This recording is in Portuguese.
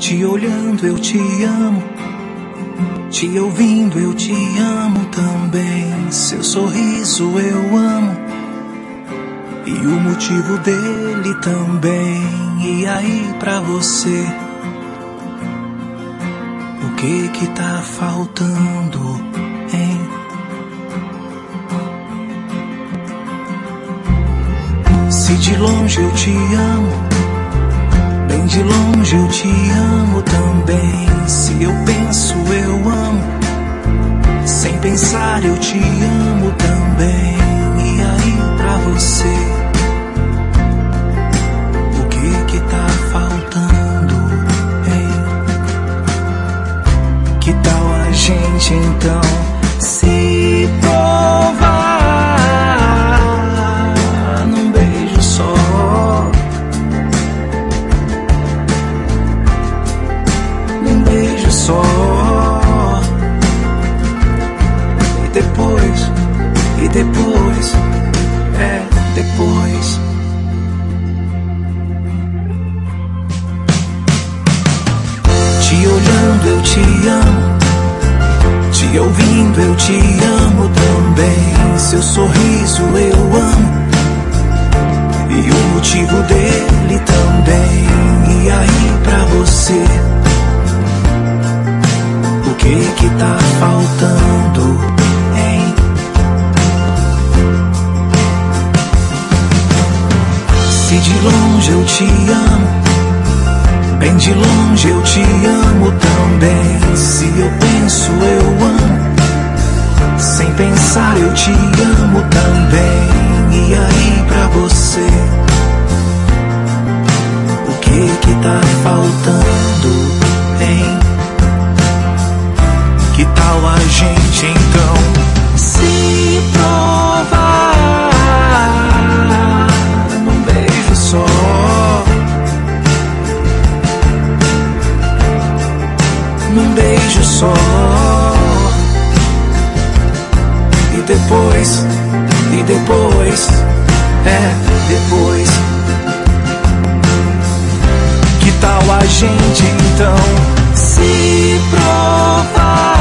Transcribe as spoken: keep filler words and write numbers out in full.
Te olhando eu te amo, te ouvindo eu te amo também. Seu sorriso eu amo e o motivo dele também. E aí pra você, o que que tá faltando, hein? Se de longe eu te amo, bem de longe eu te amo também. Se eu penso eu amo, sem pensar eu te amo também. E aí pra você, o que que tá faltando, hein? Que tal a gente então se provar num beijo só? Num beijo só. E depois, e depois, é depois. Te olhando eu te amo, te ouvindo eu te amo também. Seu sorriso eu amo e o motivo dele também. E aí pra você, o que que tá faltando, hein? Se de longe eu te amo, bem de longe eu te amo também. Se eu penso eu amo, sem pensar eu te amo também. E aí pra você, o que que tá faltando, hein? Que tal a gente então se provar num beijo só? Num beijo só. E depois, e depois, é depois. Que tal a gente então se provar